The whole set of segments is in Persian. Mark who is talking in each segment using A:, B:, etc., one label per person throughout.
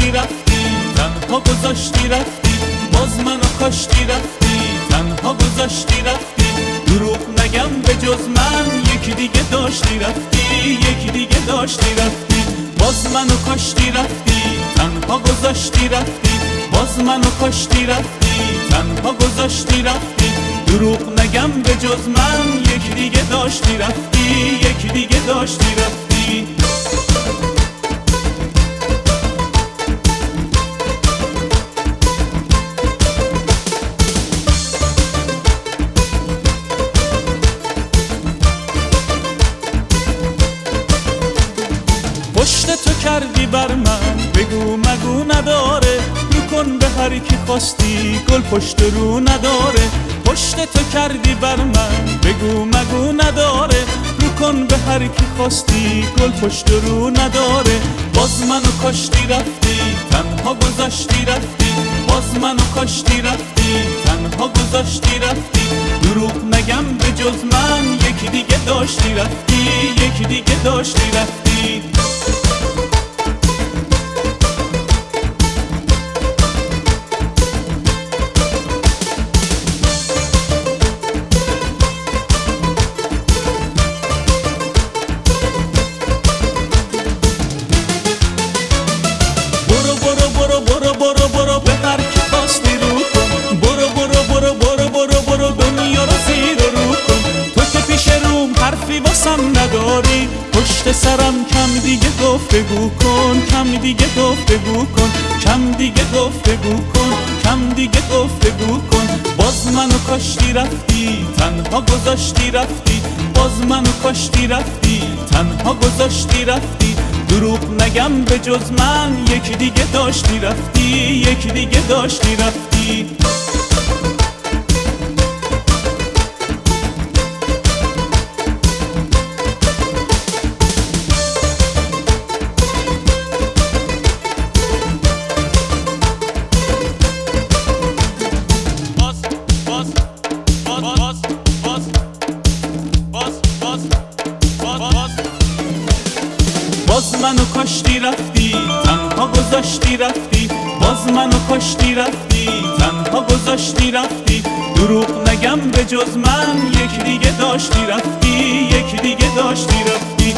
A: گذاشتی رفتی، تنها گذاشتی رفتی، باز منو کاشتی رفتی، تنها گذاشتی رفتی. دروغ نگم به جز من یکی دیگه داشتی رفتی، یکی دیگه داشتی رفتی. باز منو کاشتی رفتی، تنها گذاشتی رفتی، باز منو کاشتی رفتی، تنها گذاشتی رفتی. دروغ نگم به جز من یکی دیگه داشتی رفتی، یکی دیگه داشتی رفتی. پشت تو کردی بر من بگو مگو نداره، رو کن به هر کی خواستی گل پشت رو نداره. پشت تو کردی بر من بگو مگو نداره، رو کن به هر کی خواستی گل پشت رو نداره. باز منو کاشتی رفتی، تنها گذاشتی رفتی، باز منو کاشتی رفتی، تنها گذاشتی رفتی. دروغ نگم به جز من یکی دیگه داشتی رفتی، یکی دیگه داشتی رفتی. برو برو برو برو برو برو به هر کی خواستی رو کن، برو برو برو برو برو برو دنیا رو زیر و رو کن. تو که پیش روم حرفی واسم نداری، پشت سرم کم دیگه گفتگو کن، کم دیگه گفتگو کن، کم دیگه گفتگو کن، کم دیگه گفتگو کن. باز منو کاشتی رفتی، تنها گذاشتی رفتی، باز منو کاشتی رفتی، تنها گذاشتی رفتی. دروغ نگم به جز من یکی دیگه داشتی رفتی، یکی دیگه داشتی رفتی. باز منو کاشتی رفتی، تنها گذاشتی رفتی، باز منو کاشتی رفتی، تنها گذاشتی رفتی. دروغ نگم به جز من یکی دیگه داشتی رفتی، یکی دیگه داشتی رفتی.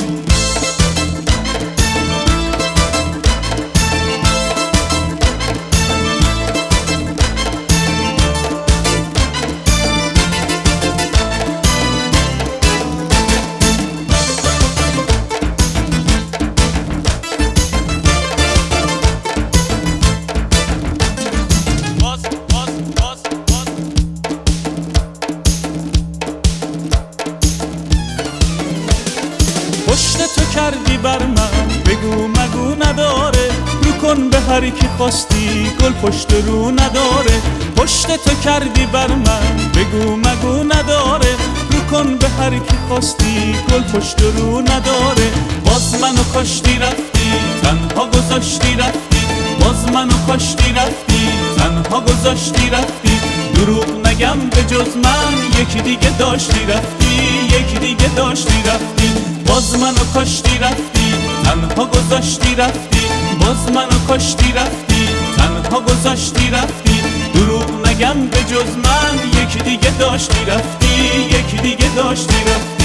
A: پشت تو کردی بر من بگو مگو نداره، رو کن به هر کی خواستی گل پشت رو نداره. پشت تو کردی بر من بگو مگو نداره، رو کن به هر کی خواستی گل پشت رو نداره. باز منو کاشتی رفتی، تنها گذاشتی رفتی، باز منو کاشتی رفتی، تنها گذاشتی رفتی. دروغ نگم به جز من یکی دیگه داشتی رفتی، یکی دیگه داشتی رفتی. باز منو کاشتی رفتی، تنها گذاشتی رفتی، باز منو کاشتی رفتی، تنها گذاشتی رفتی. دروغ نگم به جز من یکی دیگه داشتی رفتی، یکی دیگه داشتی رفتی.